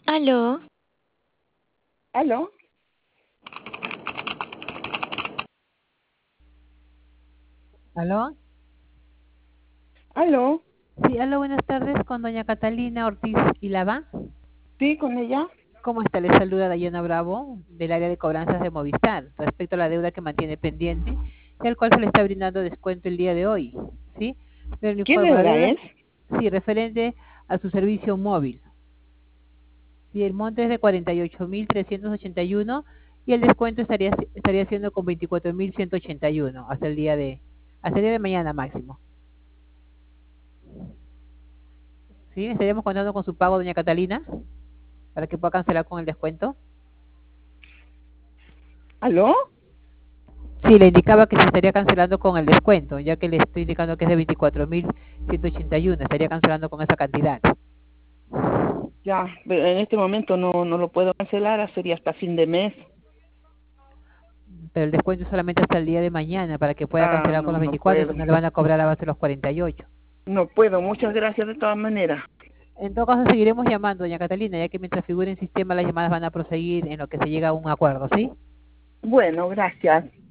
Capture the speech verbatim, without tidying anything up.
Aló, ¿Aló? ¿Aló? ¿Aló? Sí, aló, buenas tardes con doña Catalina Ortiz Ilava. ¿Sí, con ella? ¿Cómo está? Le saluda Dayana Bravo del área de cobranzas de Movistar respecto a la deuda que mantiene pendiente y al cual se le está brindando descuento el día de hoy. ¿Sí? Le ¿Qué informo, la deuda deuda, es? sí, referente a su servicio móvil. Sí, el monto es de cuarenta y ocho mil trescientos ochenta y uno y el descuento estaría, estaría siendo con veinticuatro mil ciento ochenta y uno hasta el día de, hasta el día de mañana máximo. ¿Sí? Estaríamos contando con su pago, doña Catalina, para que pueda cancelar con el descuento. ¿Aló? Sí, le indicaba que se estaría cancelando con el descuento, ya que le estoy indicando que es de veinticuatro mil ciento ochenta y uno, estaría cancelando con esa cantidad. Ya, pero en este momento no, no lo puedo cancelar, sería hasta fin de mes. Pero el descuento es solamente hasta el día de mañana, para que pueda Ah, cancelar con no, los no veinticuatro, puedo. si no le van a cobrar a base de los cuarenta y ocho. No puedo, muchas gracias de todas maneras. En todo caso, seguiremos llamando, doña Catalina, ya que mientras figure en sistema las llamadas van a proseguir en lo que se llega a un acuerdo, ¿sí? Bueno, gracias.